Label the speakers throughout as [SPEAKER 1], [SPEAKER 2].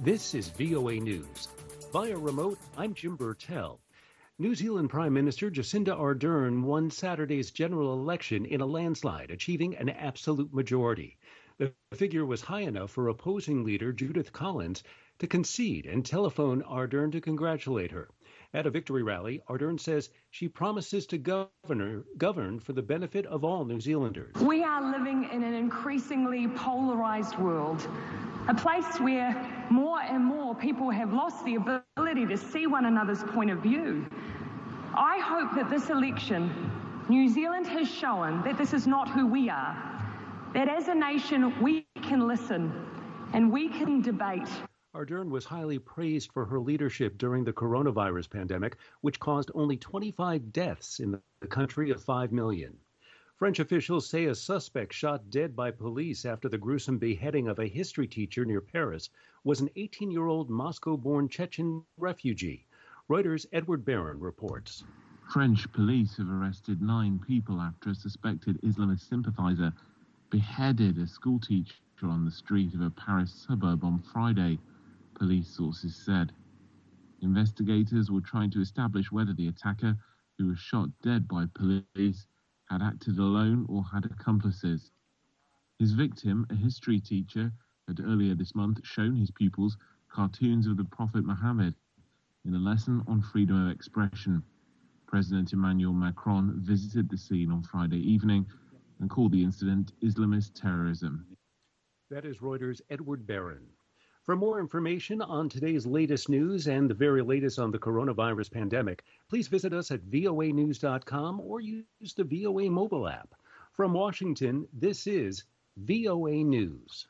[SPEAKER 1] This is VOA News. Via remote, I'm Jim Burtell. New Zealand Prime Minister Jacinda Ardern won Saturday's general election in a landslide, achieving an absolute majority. The figure was high enough for opposing leader Judith Collins to concede and telephone Ardern to congratulate her. At a victory rally, Ardern says she promises to govern for the benefit of all New Zealanders.
[SPEAKER 2] We are living in an increasingly polarised world, a place where more and more people have lost the ability to see one another's point of view. I hope that this election, New Zealand has shown that this is not who we are, that as a nation we can listen and we can debate.
[SPEAKER 1] Ardern was highly praised for her leadership during the coronavirus pandemic, which caused only 25 deaths in the country of 5 million. French officials say a suspect shot dead by police after the gruesome beheading of a history teacher near Paris was an 18-year-old Moscow-born Chechen refugee. Reuters' Edward Barron reports.
[SPEAKER 3] French police have arrested 9 people after a suspected Islamist sympathizer beheaded a schoolteacher on the street of a Paris suburb on Friday, police sources said. Investigators were trying to establish whether the attacker, who was shot dead by police, had acted alone or had accomplices. His victim, a history teacher, had earlier this month shown his pupils cartoons of the Prophet Muhammad in a lesson on freedom of expression. President Emmanuel Macron visited the scene on Friday evening and called the incident Islamist terrorism.
[SPEAKER 1] That is Reuters' Edward Barron. For more information on today's latest news and the very latest on the coronavirus pandemic, please visit us at voanews.com or use the VOA mobile app. From Washington, this is VOA News.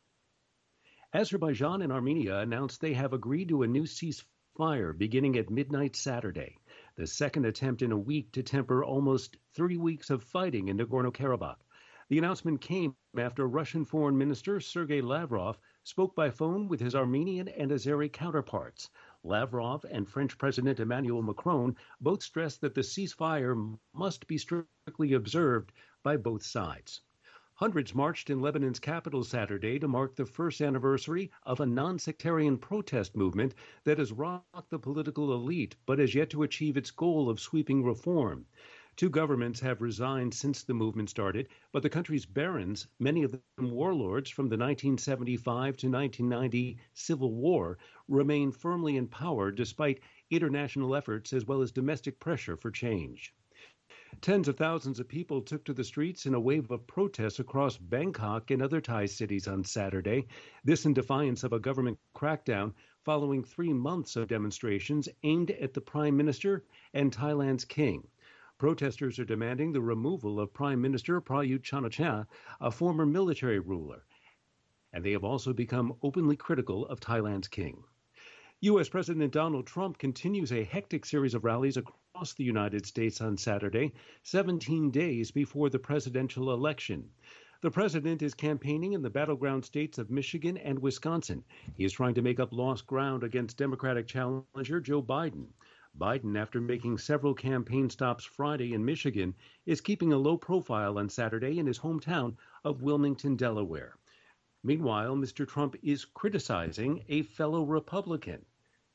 [SPEAKER 1] Azerbaijan and Armenia announced they have agreed to a new ceasefire beginning at midnight Saturday, the second attempt in a week to temper almost 3 weeks of fighting in Nagorno-Karabakh. The announcement came after Russian Foreign Minister Sergei Lavrov spoke by phone with his Armenian and Azeri counterparts. Lavrov and French President Emmanuel Macron both stressed that the ceasefire must be strictly observed by both sides. Hundreds marched in Lebanon's capital Saturday to mark the first anniversary of a non-sectarian protest movement that has rocked the political elite but has yet to achieve its goal of sweeping reform. 2 governments have resigned since the movement started, but the country's barons, many of them warlords from the 1975 to 1990 Civil War, remain firmly in power despite international efforts as well as domestic pressure for change. Tens of thousands of people took to the streets in a wave of protests across Bangkok and other Thai cities on Saturday, this in defiance of a government crackdown following 3 months of demonstrations aimed at the Prime Minister and Thailand's king. Protesters are demanding the removal of Prime Minister Prayut Chan-o-cha, a former military ruler, and they have also become openly critical of Thailand's king. U.S. President Donald Trump continues a hectic series of rallies across the United States on Saturday, 17 days before the presidential election. The president is campaigning in the battleground states of Michigan and Wisconsin. He is trying to make up lost ground against Democratic challenger Joe Biden. Biden, after making several campaign stops Friday in Michigan, is keeping a low profile on Saturday in his hometown of Wilmington, Delaware. Meanwhile, Mr. Trump is criticizing a fellow Republican.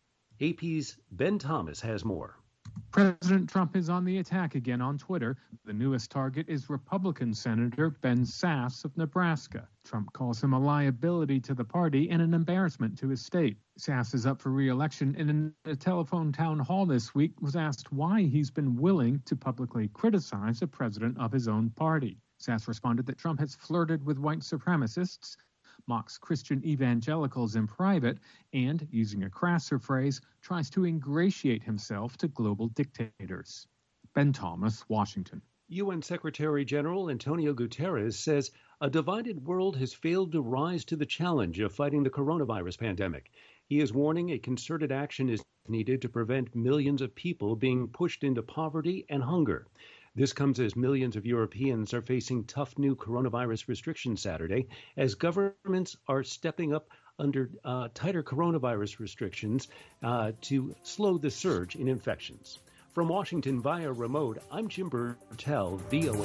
[SPEAKER 1] AP's Ben Thomas has more.
[SPEAKER 4] President Trump is on the attack again on Twitter. The newest target is Republican Senator Ben Sasse of Nebraska. Trump calls him a liability to the party and an embarrassment to his state. Sasse is up for re-election and in a telephone town hall this week was asked why he's been willing to publicly criticize a president of his own party. Sasse responded that Trump has flirted with white supremacists, mocks Christian evangelicals in private, and, using a crasser phrase, tries to ingratiate himself to global dictators. Ben Thomas, Washington.
[SPEAKER 1] UN Secretary General Antonio Guterres says a divided world has failed to rise to the challenge of fighting the coronavirus pandemic. He is warning a concerted action is needed to prevent millions of people being pushed into poverty and hunger. This comes as millions of Europeans are facing tough new coronavirus restrictions Saturday as governments are stepping up under tighter coronavirus restrictions to slow the surge in infections. From Washington via remote, I'm Jim Burtell, VOA.